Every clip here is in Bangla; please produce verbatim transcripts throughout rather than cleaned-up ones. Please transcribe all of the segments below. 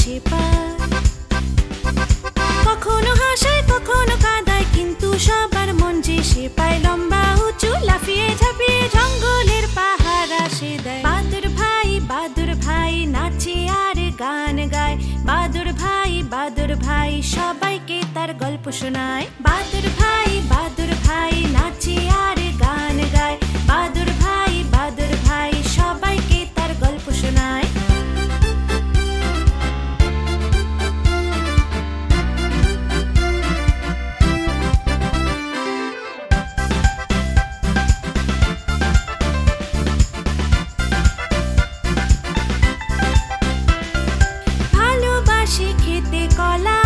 সে পায়। কখনো হাসায় কখনো কাঁদায়, কিন্তু সবার মন যে সে পায়। লম্বা উঁচু লাফিয়ে ঝাঁপিয়ে জঙ্গলের পাহারা সে দেয়। বাদুর ভাই বাদুর ভাই নাচে আর গান গায়। বাদুর ভাই বাদুর ভাই সবাইকে তার গল্প শোনায়। বাদুর ভাই বাদুর ভাই নাচে আর গান গায়। বাদুর ভাই বাদুর ভাই সবাইকে তার গল্প শোনায়। ভালোবাসে খেতে কলা,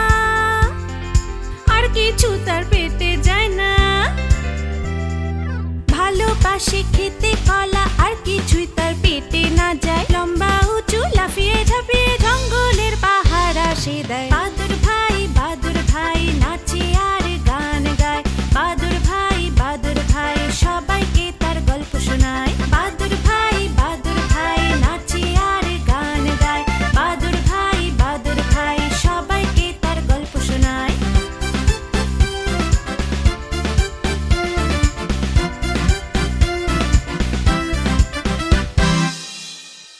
আর কিছু তার পেটে যায় না। ভালোবাসে খেতে